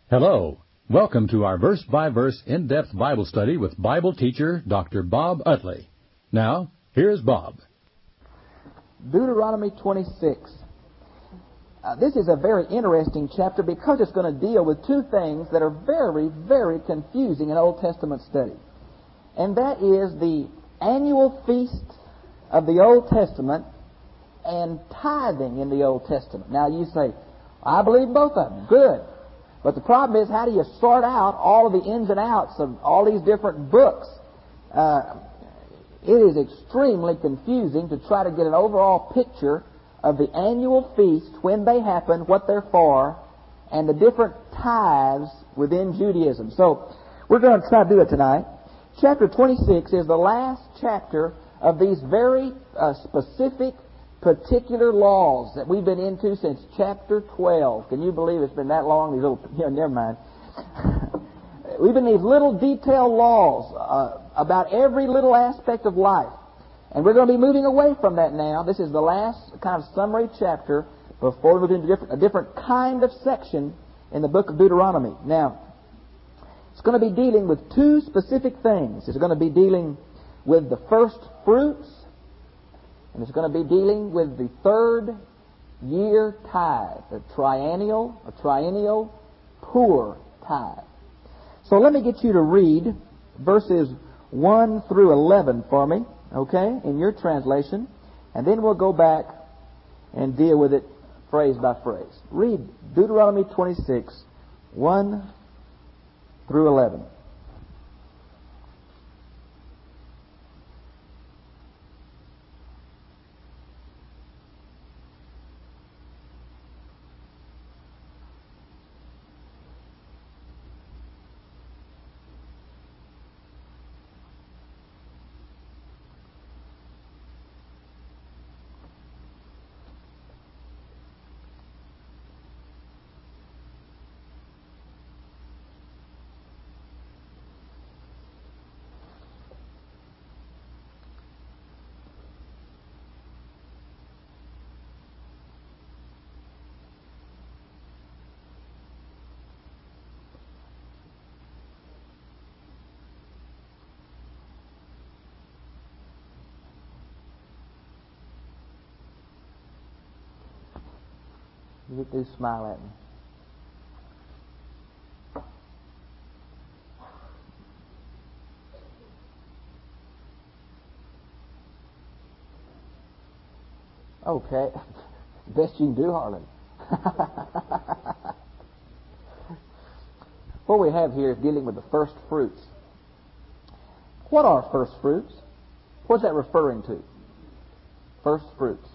Hello. Welcome to our verse-by-verse in-depth Bible study with Bible teacher Dr. Bob Utley. Now, here's Bob. Deuteronomy 26. This is a very interesting chapter because it's going to deal with two things that are very, very confusing in Old Testament study. And that is the annual feast of the Old Testament and tithing in the Old Testament. Now you say, I believe both of them. Good. But the problem is, how do you sort out all of the ins and outs of all these different books? It is extremely confusing to try to get an overall picture of the annual feast, when they happen, what they're for, and the different tithes within Judaism. So we're going to try to do it tonight. Chapter 26 is the last chapter of these very specific, particular laws that we've been into since chapter 12. Can you believe it's been that long? These little, never mind. We've been these little detailed laws about every little aspect of life. And we're going to be moving away from that now. This is the last kind of summary chapter before we move into a different kind of section in the book of Deuteronomy. Now, it's going to be dealing with two specific things. It's going to be dealing with the first fruits, and it's going to be dealing with the third year tithe, a triennial poor tithe. So let me get you to read verses 1 through 11 for me, okay, in your translation, and then we'll go back and deal with it phrase by phrase. Read Deuteronomy 26, 1 through 11. You do smile at me. Okay. Best you can do, Harlan. What we have here is dealing with the first fruits. What are first fruits? What's that referring to? First fruits.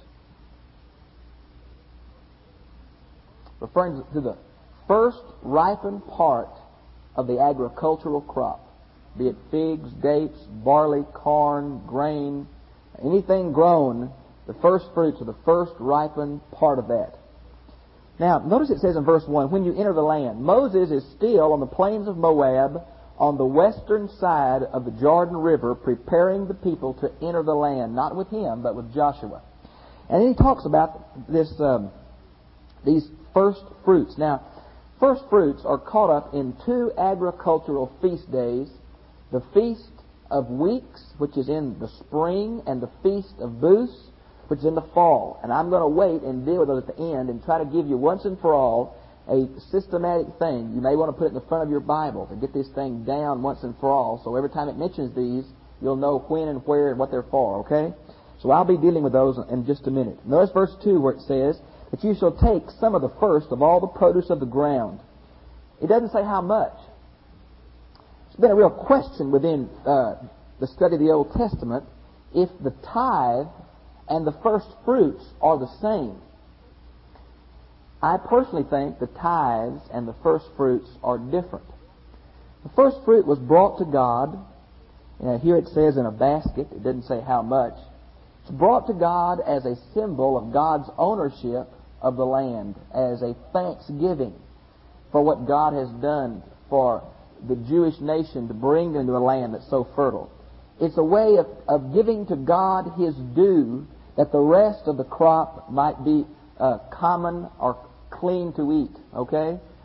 Referring to the first ripened part of the agricultural crop, be it figs, dates, barley, corn, grain, anything grown, the first fruits are the first ripened part of that. Now, notice it says in verse 1, when you enter the land, Moses is still on the plains of Moab, on the western side of the Jordan River, preparing the people to enter the land, not with him, but with Joshua. And then he talks about these first fruits. Now, first fruits are caught up in two agricultural feast days, the Feast of Weeks, which is in the spring, and the Feast of Booths, which is in the fall. And I'm going to wait and deal with those at the end and try to give you once and for all a systematic thing. You may want to put it in the front of your Bible to get this thing down once and for all, so every time it mentions these, you'll know when and where and what they're for, okay? So I'll be dealing with those in just a minute. Notice verse 2 where it says, that you shall take some of the first of all the produce of the ground. It doesn't say how much. It's been a real question within the study of the Old Testament if the tithe and the first fruits are the same. I personally think the tithes and the first fruits are different. The first fruit was brought to God. Here it says in a basket. It doesn't say how much. It's brought to God as a symbol of God's ownership of the land, as a thanksgiving for what God has done for the Jewish nation to bring them to a land that's so fertile. It's a way of giving to God His due, that the rest of the crop might be common or clean to eat, okay?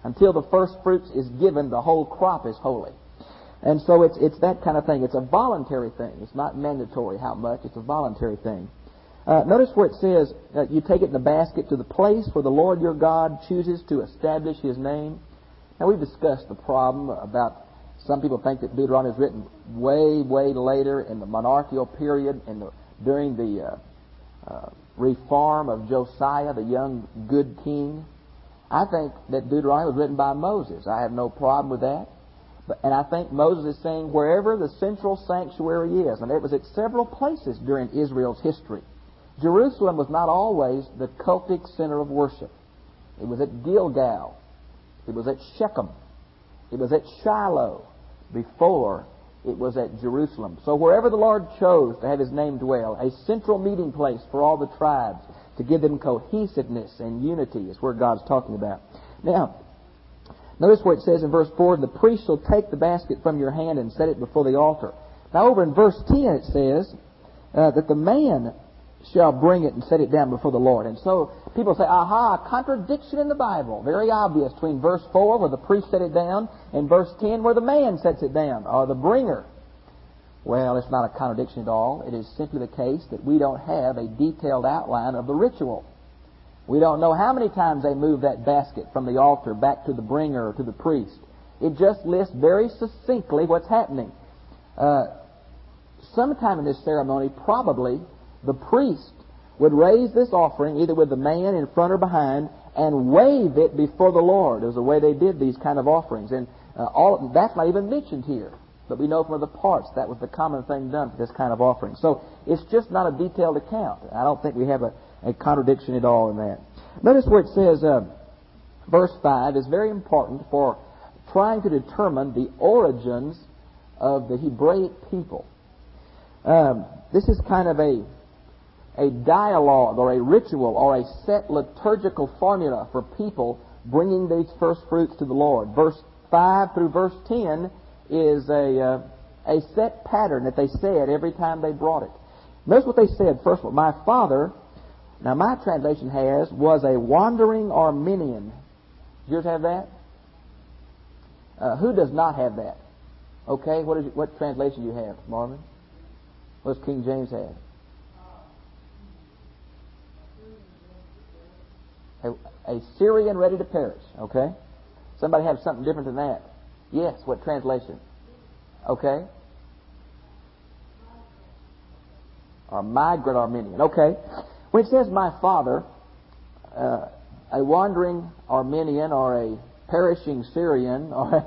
Until the first fruits is given, the whole crop is holy. And so it's that kind of thing. It's a voluntary thing. It's not mandatory how much. It's a voluntary thing. Notice where it says, you take it in the basket to the place where the Lord your God chooses to establish His name. Now, we've discussed the problem about some people think that Deuteronomy was written way, way later in the monarchical period, during the reform of Josiah, the young good king. I think that Deuteronomy was written by Moses. I have no problem with that. And I think Moses is saying wherever the central sanctuary is, and it was at several places during Israel's history. Jerusalem was not always the cultic center of worship. It was at Gilgal. It was at Shechem. It was at Shiloh before it was at Jerusalem. So wherever the Lord chose to have His name dwell, a central meeting place for all the tribes to give them cohesiveness and unity is where God's talking about. Now, notice where it says in verse 4, the priest shall take the basket from your hand and set it before the altar. Now over in verse 10 it says that the man shall bring it and set it down before the Lord. And so people say, aha, contradiction in the Bible. Very obvious between verse 4 where the priest set it down and verse 10 where the man sets it down, or the bringer. Well, it's not a contradiction at all. It is simply the case that we don't have a detailed outline of the ritual. We don't know how many times they move that basket from the altar back to the bringer or to the priest. It just lists very succinctly what's happening. Sometime in this ceremony, probably, the priest would raise this offering either with the man in front or behind and wave it before the Lord. It was the way they did these kind of offerings. And that's not even mentioned here. But we know from other parts that was the common thing done for this kind of offering. So it's just not a detailed account. I don't think we have a contradiction at all in that. Notice where it says, verse 5 is very important for trying to determine the origins of the Hebraic people. This is kind of a dialogue or a ritual or a set liturgical formula for people bringing these first fruits to the Lord. Verse 5 through verse 10 is a set pattern that they said every time they brought it. Notice what they said. First of all, my father, now my translation was a wandering Armenian. Does yours have that? Who does not have that? Okay, what translation do you have, Marvin? What does King James have? A Syrian ready to perish. Okay? Somebody have something different than that? Yes, what translation? Okay. Or migrant Armenian. Okay. When it says my father, a wandering Armenian or a perishing Syrian or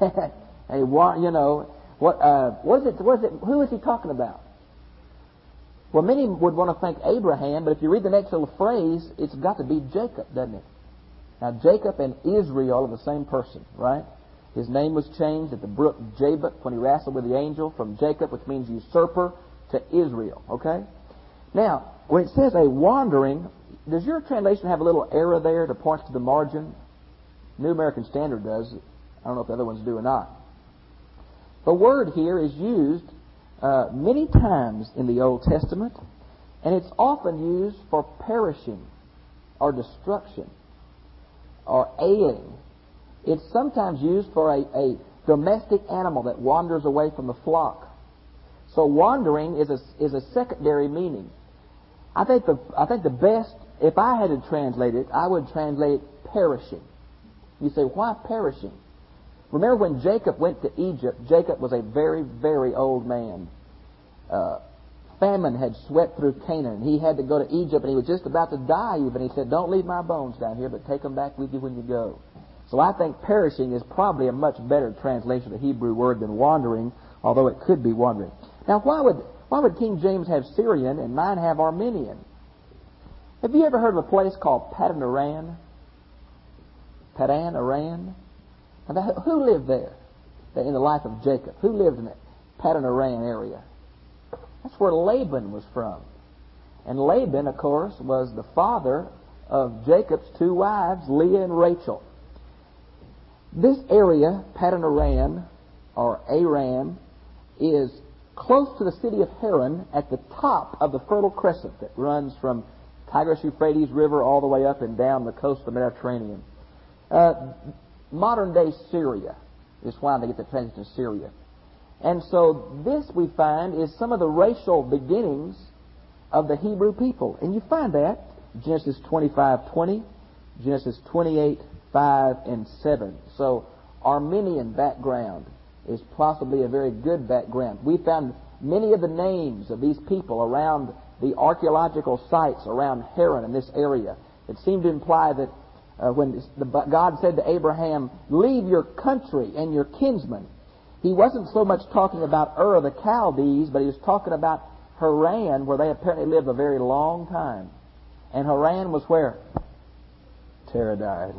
who is he talking about? Well, many would want to think Abraham, but if you read the next little phrase, it's got to be Jacob, doesn't it? Now, Jacob and Israel are the same person, right? His name was changed at the brook Jabbok when he wrestled with the angel from Jacob, which means usurper, to Israel, okay? Now, when it says a wandering, does your translation have a little error there that points to the margin? New American Standard does. I don't know if the other ones do or not. The word here is used many times in the Old Testament, and it's often used for perishing or destruction or ailing. It's sometimes used for a domestic animal that wanders away from the flock. So wandering is a secondary meaning. I think the best, if I had to translate it, I would translate it perishing. You say, why perishing? Remember when Jacob went to Egypt, Jacob was a very, very old man. Famine had swept through Canaan. He had to go to Egypt, and he was just about to die even. He said, don't leave my bones down here, but take them back with you when you go. So I think perishing is probably a much better translation of the Hebrew word than wandering, although it could be wandering. Now, why would King James have Syrian and mine have Armenian? Have you ever heard of a place called Padan Aram? Padan Aram? Who lived there in the life of Jacob? Who lived in that Padan Aram area? That's where Laban was from. And Laban, of course, was the father of Jacob's two wives, Leah and Rachel. This area, Padan Aram, or Aram, is close to the city of Haran at the top of the Fertile Crescent that runs from Tigris-Euphrates River all the way up and down the coast of the Mediterranean. modern-day Syria. Is why they get the translation Syria. And so this, we find, is some of the racial beginnings of the Hebrew people. And you find that Genesis 25:20, Genesis 28:5 and 7. So Armenian background is possibly a very good background. We found many of the names of these people around the archaeological sites around Haran in this area. It seemed to imply that when God said to Abraham, leave your country and your kinsmen, He wasn't so much talking about Ur of the Chaldees, but He was talking about Haran, where they apparently lived a very long time. And Haran was where? Teradai.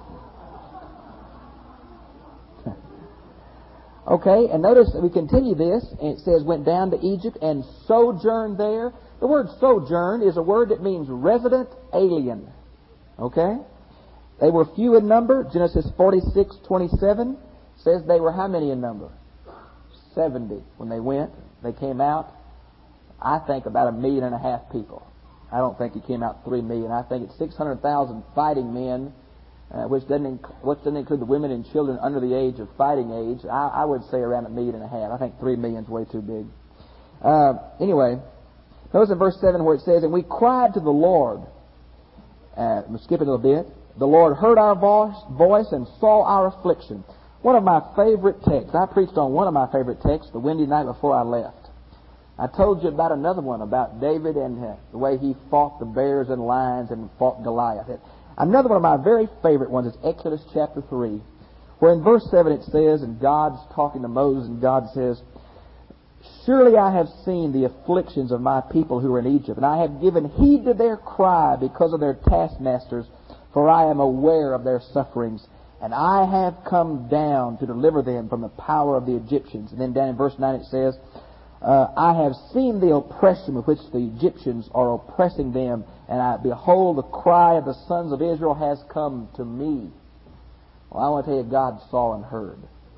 Okay, and notice that we continue this, and it says, went down to Egypt and sojourned there. The word sojourn is a word that means resident alien. Okay? They were few in number. Genesis 46:27 says they were how many in number? 70. When they went, they came out, I think, about 1.5 million people. I don't think He came out 3 million. I think it's 600,000 fighting men, which doesn't include the women and children under the age of fighting age. I would say around 1.5 million. I think 3 million is way too big. Anyway, notice in verse 7 where it says, and we cried to the Lord. We'll skip it a little bit. The Lord heard our voice and saw our affliction. One of my favorite texts. I preached on one of my favorite texts the Wednesday night before I left. I told you about another one about David and the way he fought the bears and lions and fought Goliath. Another one of my very favorite ones is Exodus chapter 3, where in verse 7 it says, and God's talking to Moses, and God says, surely I have seen the afflictions of my people who are in Egypt, and I have given heed to their cry because of their taskmasters, for I am aware of their sufferings, and I have come down to deliver them from the power of the Egyptians. And then down in verse 9 it says, I have seen the oppression with which the Egyptians are oppressing them, and behold, the cry of the sons of Israel has come to me. Well, I want to tell you, God saw and heard.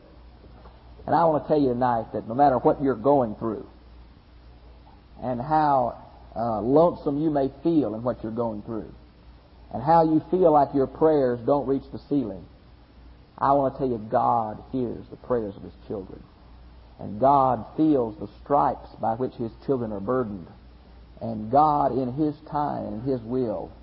And I want to tell you tonight that no matter what you're going through, and how lonesome you may feel in what you're going through, and how you feel like your prayers don't reach the ceiling, I want to tell you, God hears the prayers of His children. And God feels the stripes by which His children are burdened. And God, in His time and His will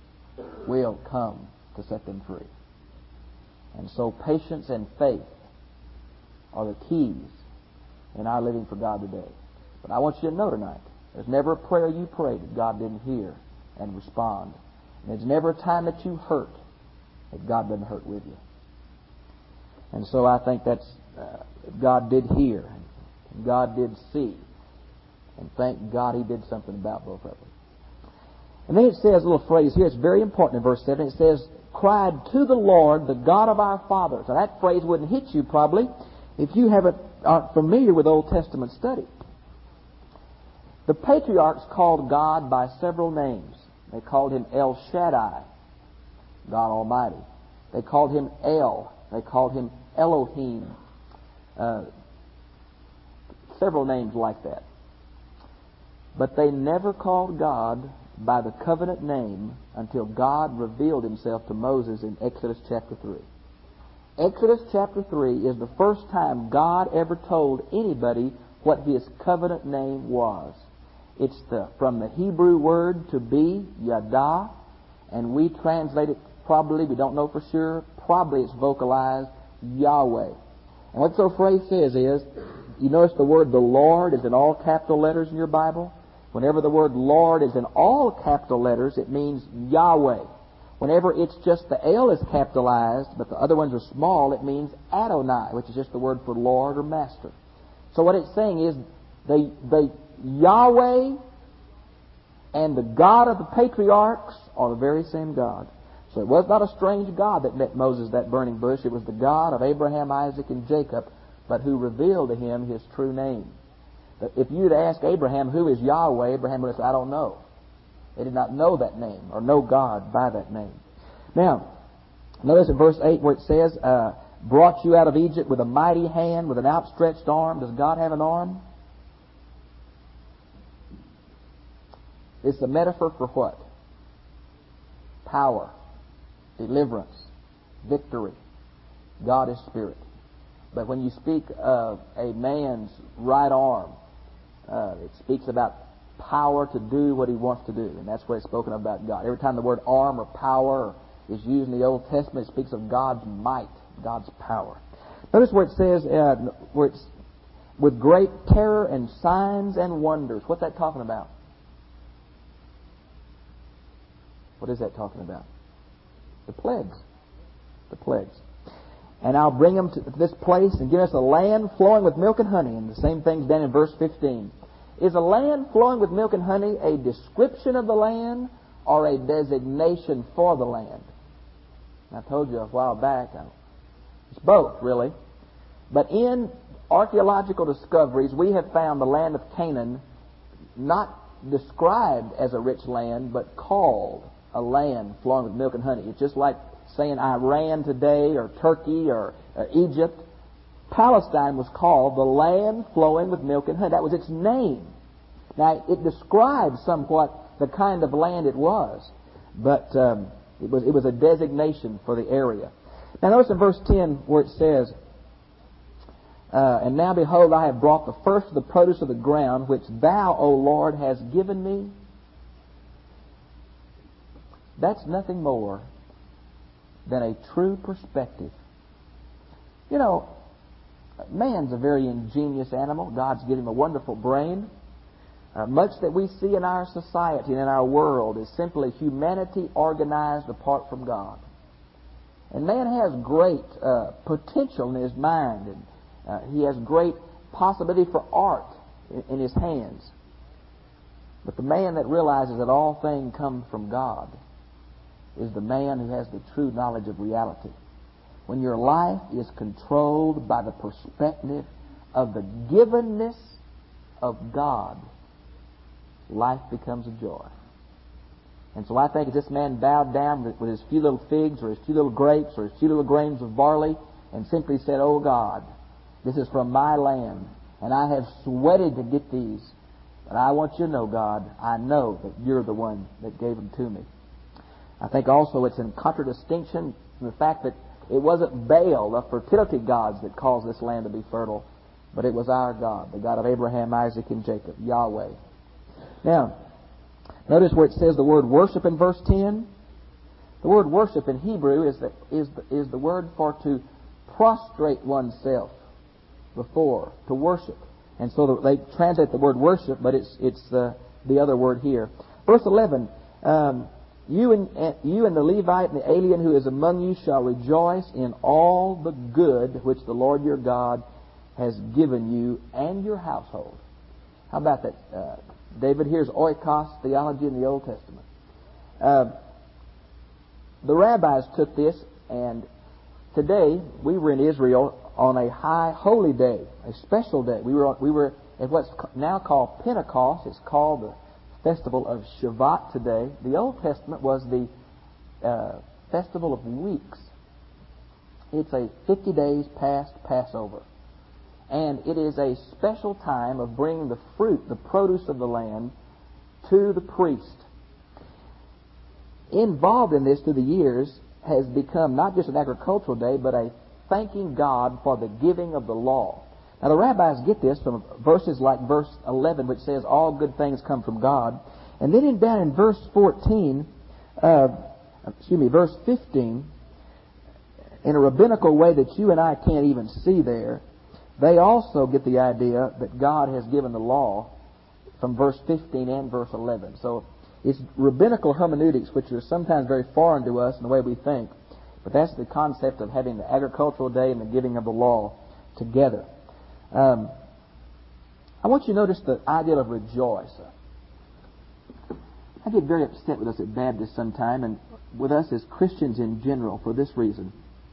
come to set them free. And so patience and faith are the keys in our living for God today. But I want you to know tonight, there's never a prayer you prayed that God didn't hear and respond. And there's never a time that you hurt that God doesn't hurt with you. And so I think that's God did hear, and God did see, and thank God He did something about both of them. And then it says a little phrase here, it's very important in verse 7. It says, cried to the Lord, the God of our fathers. Now that phrase wouldn't hit you probably if you aren't familiar with Old Testament study. The patriarchs called God by several names. They called Him El Shaddai, God Almighty. They called Him El. They called Him Elohim. Several names like that. But they never called God by the covenant name until God revealed Himself to Moses in Exodus chapter 3. Exodus chapter 3 is the first time God ever told anybody what His covenant name was. It's from the Hebrew word to be, Yada, and we translate it probably, we don't know for sure, probably it's vocalized, Yahweh. And what the phrase says is, you notice the word the Lord is in all capital letters in your Bible? Whenever the word Lord is in all capital letters, it means Yahweh. Whenever it's just the L is capitalized, but the other ones are small, it means Adonai, which is just the word for Lord or Master. So what it's saying is, the Yahweh and the God of the patriarchs are the very same God. So it was not a strange God that met Moses that burning bush. It was the God of Abraham, Isaac, and Jacob, but who revealed to him His true name. But if you'd ask Abraham, who is Yahweh, Abraham would have said, I don't know. They did not know that name or know God by that name. Now, notice in verse 8 where it says, brought you out of Egypt with a mighty hand, with an outstretched arm. Does God have an arm? It's a metaphor for what? Power, deliverance, victory. God is spirit. But when you speak of a man's right arm, it speaks about power to do what he wants to do. And that's what it's spoken about God. Every time the word arm or power is used in the Old Testament, it speaks of God's might, God's power. Notice where it says, where it's with great terror and signs and wonders. What's that talking about? What is that talking about? The plagues. The plagues. And I'll bring them to this place and give us a land flowing with milk and honey. And the same thing's done in verse 15. Is a land flowing with milk and honey a description of the land or a designation for the land? I told you a while back, it's both, really. But in archaeological discoveries, we have found the land of Canaan not described as a rich land, but called a land flowing with milk and honey. It's just like saying Iran today, or Turkey, or Egypt. Palestine was called the land flowing with milk and honey. That was its name. Now, it describes somewhat the kind of land it was, but it was a designation for the area. Now, notice in verse 10 where it says, and now behold, I have brought the first of the produce of the ground, which thou, O Lord, hast given me. That's nothing more than a true perspective. You know, man's a very ingenious animal. God's given him a wonderful brain. Much that we see in our society and in our world is simply humanity organized apart from God. And man has great potential in his mind, and he has great possibility for art in his hands. But the man that realizes that all things come from God is the man who has the true knowledge of reality. When your life is controlled by the perspective of the givenness of God, life becomes a joy. And so I think if this man bowed down with his few little figs or his few little grapes or his few little grains of barley and simply said, "Oh God, this is from my land, and I have sweated to get these, but I want you to know, God, I know that you're the one that gave them to me." I think also it's in contradistinction to the fact that it wasn't Baal, the fertility gods, that caused this land to be fertile, but it was our God, the God of Abraham, Isaac, and Jacob, Yahweh. Now, notice where it says the word worship in verse 10. The word worship in Hebrew is the word for to prostrate oneself before, to worship. And so they translate the word worship, but it's the other word here. Verse 11, you and the Levite and the alien who is among you shall rejoice in all the good which the Lord your God has given you and your household. How about that? David, here's oikos theology in the Old Testament. The rabbis took this, and today we were in Israel on a high holy day, a special day. We were at what's now called Pentecost. It's called the festival of Shavuot today. The Old Testament was the festival of weeks. It's a 50 days past Passover. And it is a special time of bringing the fruit, the produce of the land, to the priest. Involved in this through the years has become not just an agricultural day, but a thanking God for the giving of the law. Now the rabbis get this from verses like verse 11, which says all good things come from God. And then down in verse 15, in a rabbinical way that you and I can't even see there, they also get the idea that God has given the law from verse 15 and verse 11. So it's rabbinical hermeneutics, which are sometimes very foreign to us in the way we think. But that's the concept of having the agricultural day and the giving of the law together. I want you to notice the idea of rejoice. I get very upset with us at Baptists sometime, and with us as Christians in general, for this reason.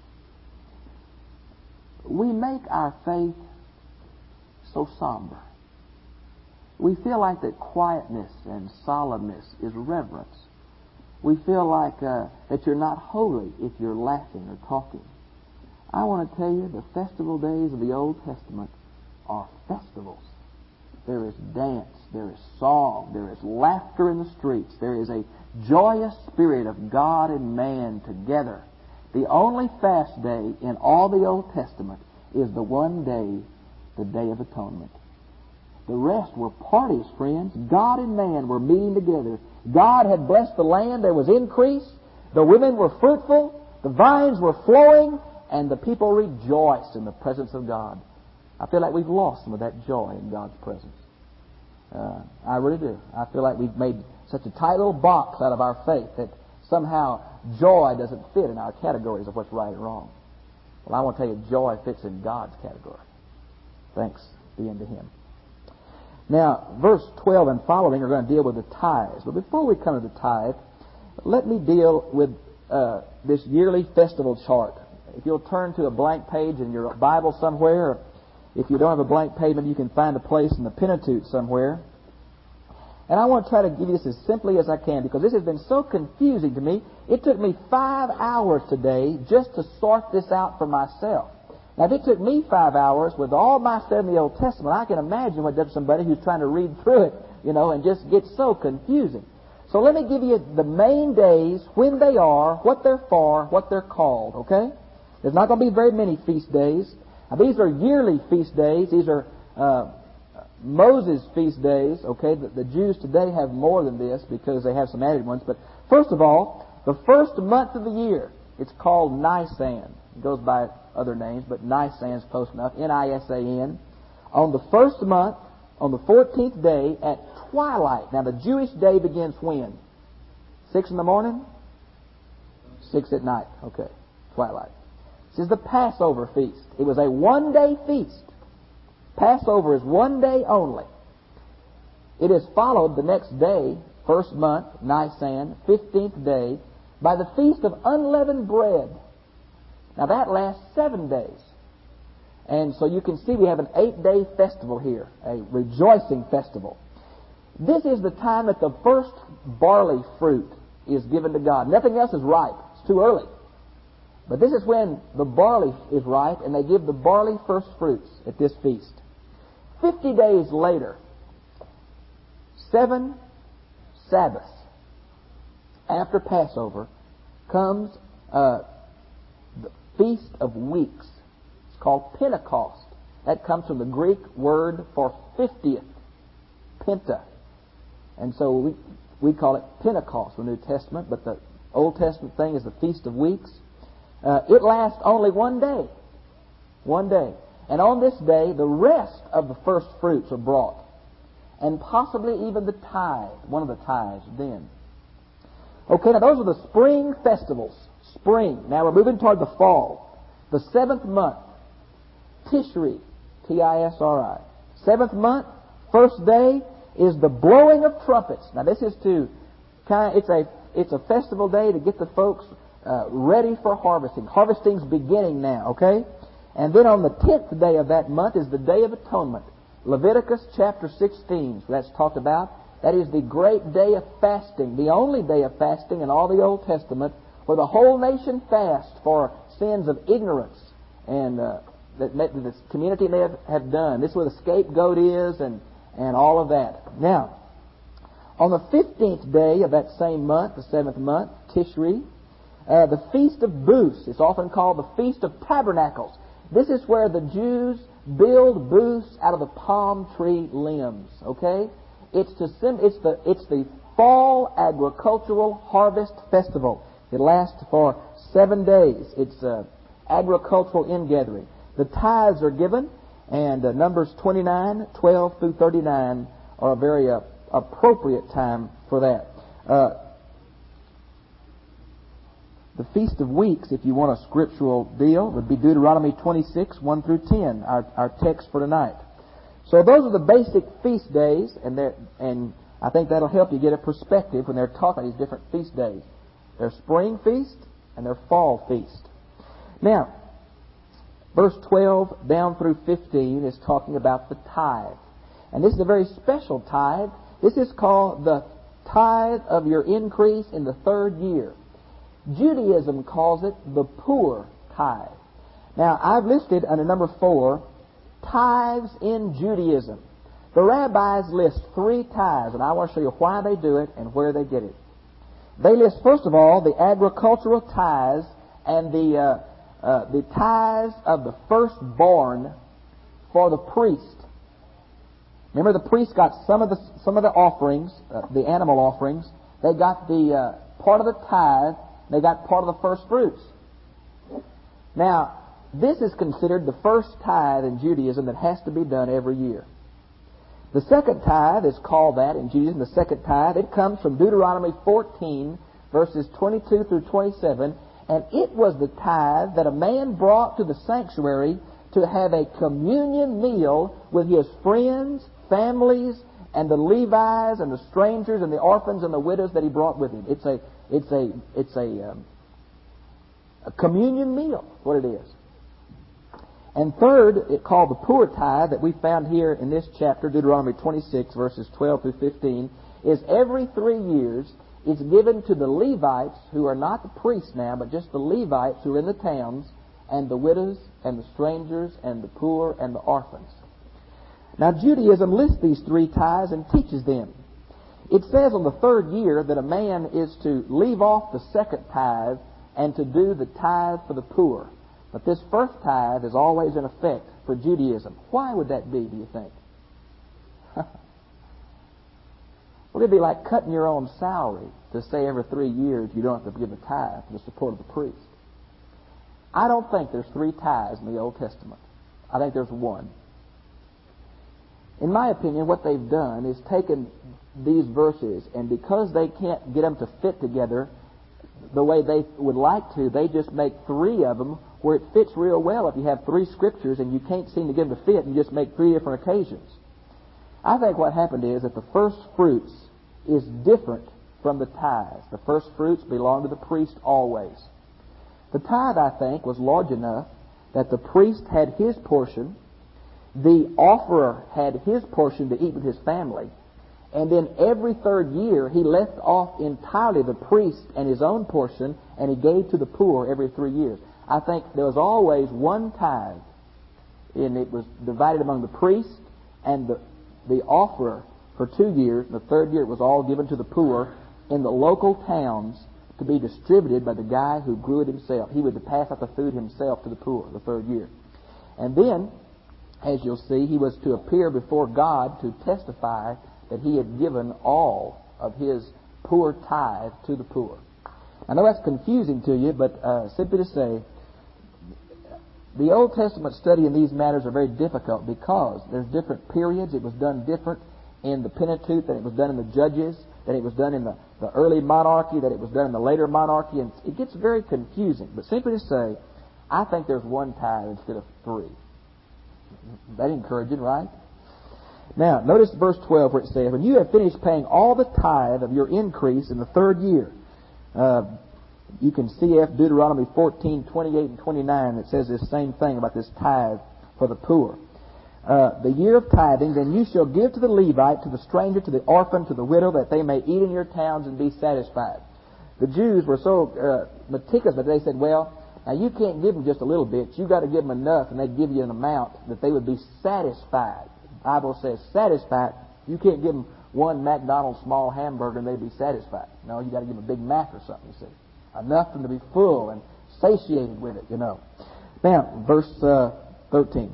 We make our faith so somber. We feel like that quietness and solemnness is reverence. We feel like that you're not holy if you're laughing or talking. I want to tell you, the festival days of the Old Testament are festivals. There is dance, there is song, there is laughter in the streets. There is a joyous spirit of God and man together. The only fast day in all the Old Testament is the one day, the Day of Atonement. The rest were parties, friends. God and man were meeting together. God had blessed the land. There was increase. The women were fruitful. The vines were flowing. And the people rejoiced in the presence of God. I feel like we've lost some of that joy in God's presence. I really do. I feel like we've made such a tight little box out of our faith that somehow joy doesn't fit in our categories of what's right and wrong. Well, I want to tell you, joy fits in God's category. Thanks be unto Him. Now, verse 12 and following are going to deal with the tithes. But before we come to the tithe, let me deal with this yearly festival chart. If you'll turn to a blank page in your Bible somewhere, if you don't have a blank page, maybe you can find a place in the Pentateuch somewhere. And I want to try to give you this as simply as I can, because this has been so confusing to me. It took me 5 hours today just to sort this out for myself. Now, if it took me 5 hours with all my study in the Old Testament, I can imagine what does somebody who's trying to read through it, and just gets so confusing. So let me give you the main days, when they are, what they're for, what they're called, okay? There's not going to be very many feast days. Now, these are yearly feast days. These are Moses' feast days, okay? The Jews today have more than this because they have some added ones. But first of all, the first month of the year, it's called Nisan. It goes by other names, but Nisan's close enough, N-I-S-A-N. On the first month, on the 14th day at twilight. Now, the Jewish day begins when? 6 in the morning? 6 at night. Okay, twilight. This is the Passover feast. It was a one-day feast. Passover is one day only. It is followed the next day, first month, Nisan, 15th day, by the Feast of Unleavened Bread. Now that lasts 7 days. And so you can see we have an 8-day festival here, a rejoicing festival. This is the time that the first barley fruit is given to God. Nothing else is ripe. It's too early. But this is when the barley is ripe, and they give the barley first fruits at this feast. 50 days later, 7 Sabbaths after Passover, comes the Feast of Weeks. It's called Pentecost. That comes from the Greek word for 50th, Penta. And so we call it Pentecost in the New Testament, but the Old Testament thing is the Feast of Weeks. It lasts only one day. One day. And on this day, the rest of the first fruits are brought. And possibly even the tithe, one of the tithes then. Okay, now those are the spring festivals. Spring. Now we're moving toward the fall. The 7th month, Tishri, T-I-S-R-I. 7th month, first day, is the blowing of trumpets. Now this is it's a festival day to get the folks ready for harvesting. Harvesting's beginning now, okay? And then on the 10th day of that month is the Day of Atonement. Leviticus chapter 16, so that's talked about. That is the great day of fasting, the only day of fasting in all the Old Testament, where the whole nation fasts for sins of ignorance and that this community may have done. This is where the scapegoat is and all of that. Now, on the 15th day of that same month, the 7th month, Tishri, the Feast of Booths. It's often called the Feast of Tabernacles. This is where the Jews build booths out of the palm tree limbs. Okay, it's the fall agricultural harvest festival. It lasts for 7 days. It's agricultural ingathering. The tithes are given, and Numbers 29, 12 through 39 are a very appropriate time for that. The Feast of Weeks, if you want a scriptural deal, would be Deuteronomy 26, 1 through 10, our text for tonight. So those are the basic feast days, and I think that'll help you get a perspective when they're talking these different feast days. Their spring feast and their fall feast. Now, verse 12 down through 15 is talking about the tithe. And this is a very special tithe. This is called the tithe of your increase in the 3rd year. Judaism calls it the poor tithe. Now, I've listed under number 4, tithes in Judaism. The rabbis list 3 tithes, and I want to show you why they do it and where they get it. They list, first of all, the agricultural tithes and the tithes of the firstborn for the priest. Remember, the priest got some of the offerings, the animal offerings. They got the part of the tithe. They got part of the first fruits. Now, this is considered the first tithe in Judaism that has to be done every year. The second tithe is called that in Judaism, the second tithe. It comes from Deuteronomy 14, verses 22 through 27, and it was the tithe that a man brought to the sanctuary to have a communion meal with his friends, families, and the Levites and the strangers and the orphans and the widows that he brought with him. It's a communion meal, what it is. And third, it called the poor tithe that we found here in this chapter, Deuteronomy 26, verses 12 through 15, is every 3 years it's given to the Levites, who are not the priests now, but just the Levites who are in the towns, and the widows and the strangers and the poor and the orphans. Now, Judaism lists these 3 tithes and teaches them. It says on the 3rd year that a man is to leave off the second tithe and to do the tithe for the poor. But this first tithe is always in effect for Judaism. Why would that be, do you think? Well, it'd be like cutting your own salary to say every 3 years you don't have to give a tithe for the support of the priest. I don't think there's 3 tithes in the Old Testament. I think there's 1. In my opinion, what they've done is taken these verses, and because they can't get them to fit together the way they would like to, they just make 3 of them where it fits real well. If you have 3 scriptures and you can't seem to get them to fit, you just make 3 different occasions. I think what happened is that the first fruits is different from the tithes. The first fruits belong to the priest always. The tithe, I think, was large enough that the priest had his portion, the offerer had his portion to eat with his family, and then every 3rd year he left off entirely the priest and his own portion, and he gave to the poor every 3 years. I think there was always 1 tithe, and it was divided among the priest and the offerer for 2 years. And the 3rd year it was all given to the poor in the local towns to be distributed by the guy who grew it himself. He would pass out the food himself to the poor the 3rd year. And then, as you'll see, he was to appear before God to testify that he had given all of his poor tithe to the poor. I know that's confusing to you, but simply to say, the Old Testament study in these matters are very difficult because there's different periods. It was done different in the Pentateuch than it was done in the Judges, than it was done in the early monarchy, that it was done in the later monarchy, and it gets very confusing. But simply to say, I think there's 1 tithe instead of 3. That's encouraging, right? Now, notice verse 12 where it says, when you have finished paying all the tithe of your increase in the 3rd year, you can see Deuteronomy 14, 28 and 29 that says this same thing about this tithe for the poor. The year of tithing, then you shall give to the Levite, to the stranger, to the orphan, to the widow, that they may eat in your towns and be satisfied. The Jews were so meticulous that they said, well, now you can't give them just a little bit. You've got to give them enough, and they'd give you an amount that they would be satisfied. The Bible says satisfied. You can't give them 1 McDonald's small hamburger and they'd be satisfied. No, you got to give them a Big Mac or something, you see. Enough for them to be full and satiated with it, you know. Now, verse 13.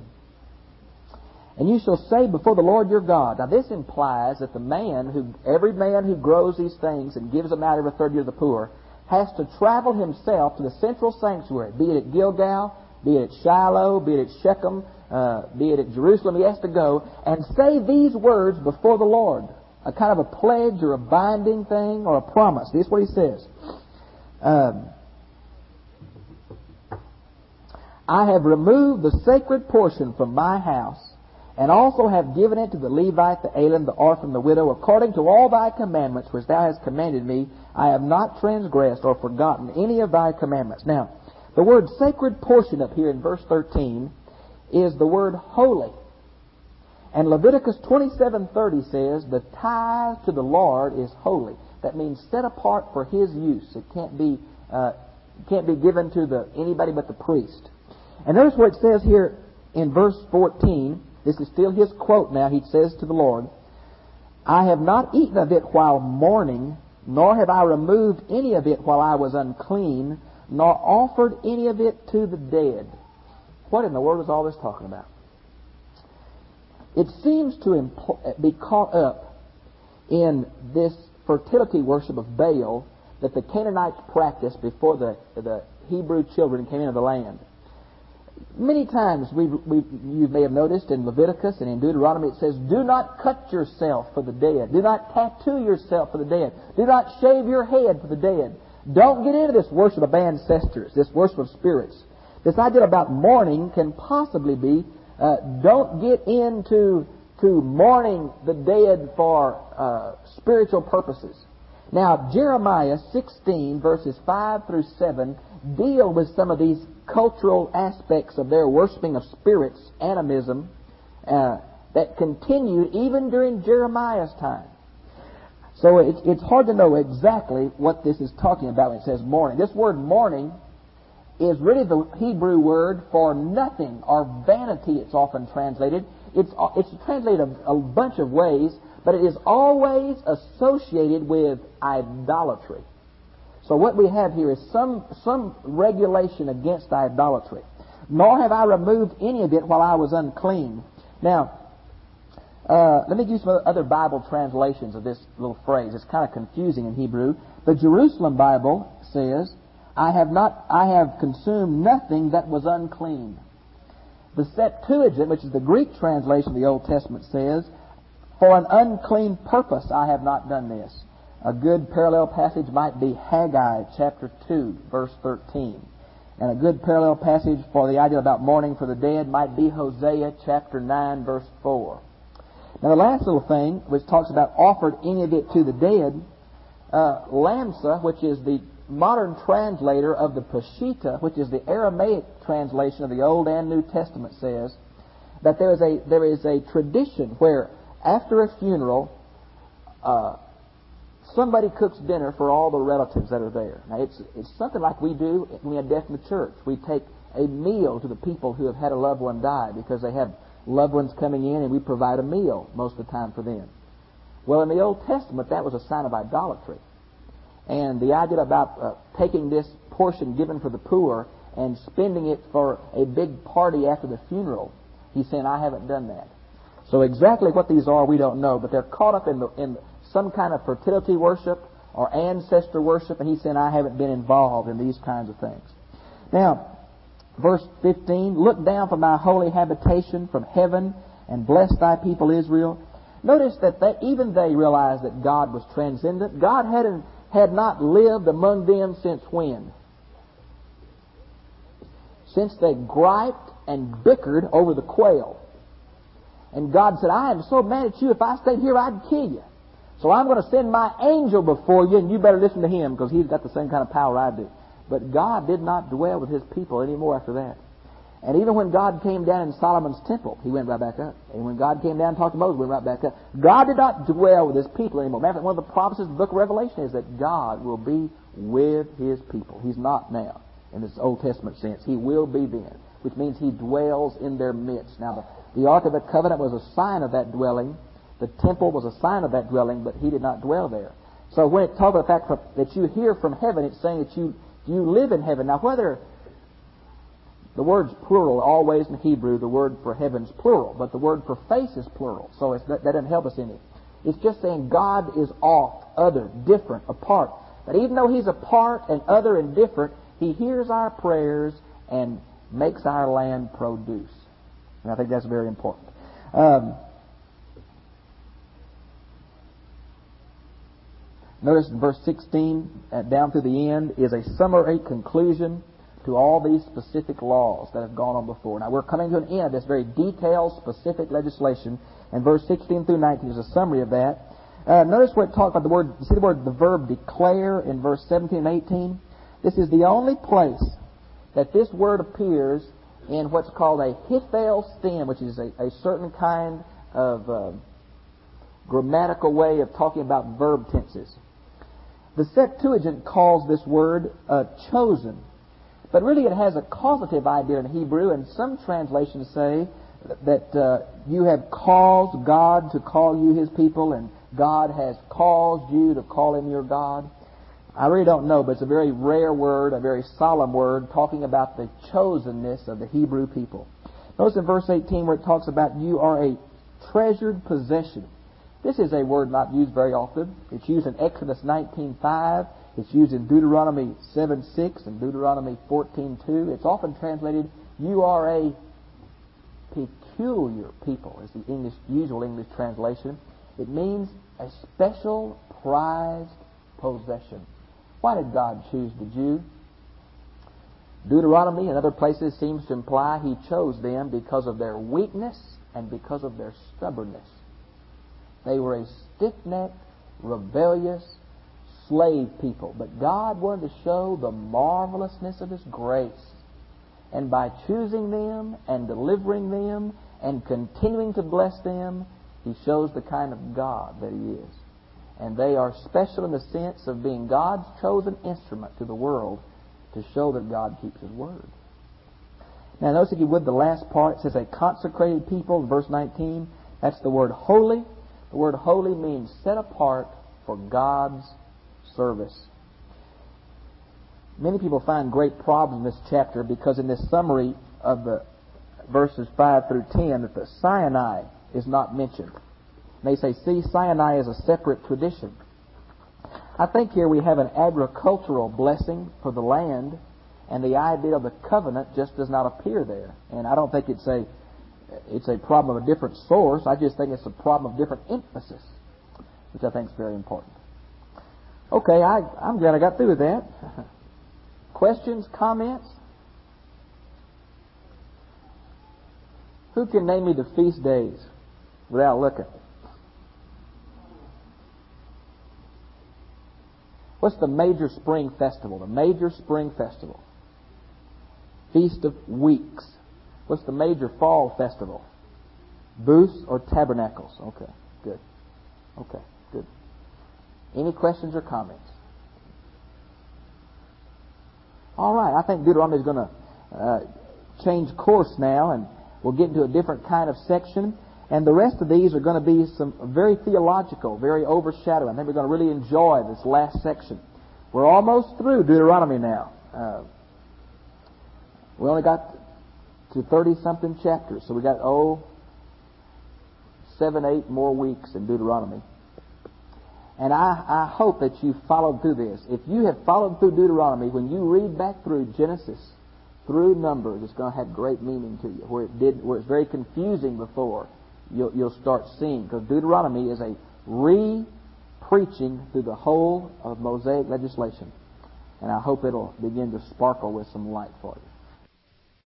And you shall say before the Lord your God. Now, this implies that every man who grows these things and gives them out every 3rd year to the poor has to travel himself to the central sanctuary, be it at Gilgal, be it at Shiloh, be it at Shechem, be it at Jerusalem. He has to go and say these words before the Lord, a kind of a pledge or a binding thing or a promise. This is what he says. I have removed the sacred portion from my house, and also have given it to the Levite, the alien, the orphan, the widow, according to all thy commandments which thou hast commanded me. I have not transgressed or forgotten any of thy commandments. Now, the word sacred portion up here in verse 13 is the word holy. And Leviticus 27:30 says, the tithe to the Lord is holy. That means set apart for His use. It can't be given to anybody but the priest. And notice what it says here in verse 14. This is still his quote now. He says to the Lord, I have not eaten of it while mourning, nor have I removed any of it while I was unclean, nor offered any of it to the dead. What in the world is all this talking about? It seems to be caught up in this fertility worship of Baal that the Canaanites practiced before the Hebrew children came into the land. Many times you may have noticed in Leviticus and in Deuteronomy it says, do not cut yourself for the dead. Do not tattoo yourself for the dead. Do not shave your head for the dead. Don't get into this worship of ancestors, this worship of spirits. This idea about mourning can possibly be, don't get into mourning the dead for spiritual purposes. Now, Jeremiah 16, verses 5 through 7, deal with some of these cultural aspects of their worshiping of spirits, animism, that continued even during Jeremiah's time. So it's hard to know exactly what this is talking about when it says mourning. This word mourning is really the Hebrew word for nothing or vanity, it's often translated. It's translated a bunch of ways, but it is always associated with idolatry. So what we have here is some regulation against idolatry. Nor have I removed any of it while I was unclean. Now, let me give some other Bible translations of this little phrase. It's kind of confusing in Hebrew. The Jerusalem Bible says, I have consumed nothing that was unclean. The Septuagint, which is the Greek translation of the Old Testament, says, for an unclean purpose I have not done this. A good parallel passage might be Haggai chapter 2, verse 13. And a good parallel passage for the idea about mourning for the dead might be Hosea chapter 9, verse 4. Now the last little thing, which talks about offered any of it to the dead, Lamsa, which is the modern translator of the Peshitta, which is the Aramaic translation of the Old and New Testament, says that there is a tradition where after a funeral, somebody cooks dinner for all the relatives that are there. Now it's something like we do when we have death in the church. We take a meal to the people who have had a loved one die because they have loved ones coming in, and we provide a meal most of the time for them. Well, in the Old Testament, that was a sign of idolatry. And the idea about taking this portion given for the poor and spending it for a big party after the funeral, he's saying, I haven't done that. So exactly what these are, we don't know, but they're caught up in some kind of fertility worship or ancestor worship, and he's saying, I haven't been involved in these kinds of things. Now, verse 15, look down from thy holy habitation from heaven and bless thy people Israel. Notice that even they realized that God was transcendent. God had not lived among them since when? Since they griped and bickered over the quail. And God said, I am so mad at you, if I stayed here, I'd kill you. So I'm going to send my angel before you, and you better listen to him, because he's got the same kind of power I do. But God did not dwell with his people anymore after that. And even when God came down in Solomon's temple, he went right back up. And when God came down and talked to Moses, he went right back up. God did not dwell with his people anymore. Matter of fact, one of the promises of the book of Revelation is that God will be with his people. He's not now, in this Old Testament sense. He will be then, which means he dwells in their midst. Now, the Ark of the Covenant was a sign of that dwelling. The temple was a sign of that dwelling, but he did not dwell there. So when it talks about the fact that you hear from heaven, it's saying that you live in heaven. Now, whether the word's plural, always in Hebrew, the word for heaven's plural, but the word for face is plural, so that doesn't help us any. It's just saying God is off, other, different, apart. But even though he's apart and other and different, he hears our prayers and makes our land produce. And I think that's very important. Notice in verse 16, down to the end, is a summary conclusion to all these specific laws that have gone on before. Now we're coming to an end of this very detailed, specific legislation, and verse 16 through 19 is a summary of that. Notice where it talks about the verb declare in verse 17 and 18. This is the only place that this word appears in what's called a hifel stem, which is a certain kind of grammatical way of talking about verb tenses. The Septuagint calls this word chosen. But really it has a causative idea in Hebrew, and some translations say that you have caused God to call you his people, and God has caused you to call him your God. I really don't know, but it's a very rare word, a very solemn word, talking about the chosenness of the Hebrew people. Notice in verse 18 where it talks about you are a treasured possession. This is a word not used very often. It's used in Exodus 19:5. It's used in Deuteronomy 7:6 and Deuteronomy 14:2. It's often translated, you are a peculiar people, is the usual English translation. It means a special, prized possession. Why did God choose the Jew? Deuteronomy and other places seems to imply He chose them because of their weakness and because of their stubbornness. They were a stiff-necked, rebellious, slave people. But God wanted to show the marvelousness of His grace. And by choosing them and delivering them and continuing to bless them, He shows the kind of God that He is. And they are special in the sense of being God's chosen instrument to the world to show that God keeps His word. Now notice if you would the last part, it says a consecrated people, verse 19. That's the word holy. The word holy means set apart for God's service. Many people find great problems in this chapter because in this summary of the verses 5 through 10 that the Sinai is not mentioned. They say, see, Sinai is a separate tradition. I think here we have an agricultural blessing for the land, and the idea of the covenant just does not appear there. And I don't think it's a problem of a different source. I just think it's a problem of different emphasis, which I think is very important. Okay, I'm glad I got through with that. Questions, comments? Who can name me the feast days without looking? What's the major spring festival? The major spring festival. Feast of Weeks. What's the major fall festival? Booths or tabernacles? Okay, good. Okay, good. Any questions or comments? All right, I think Deuteronomy is going to change course now, and we'll get into a different kind of section. And the rest of these are going to be some very theological, very overshadowing. I think we're going to really enjoy this last section. We're almost through Deuteronomy now. We only got to 30-something chapters, so we got, 7, 8 more weeks in Deuteronomy. And I hope that you followed through this. If you have followed through Deuteronomy, when you read back through Genesis, through Numbers, it's going to have great meaning to you. Where it's very confusing before, you'll start seeing. Because Deuteronomy is a re-preaching through the whole of Mosaic legislation. And I hope it'll begin to sparkle with some light for you.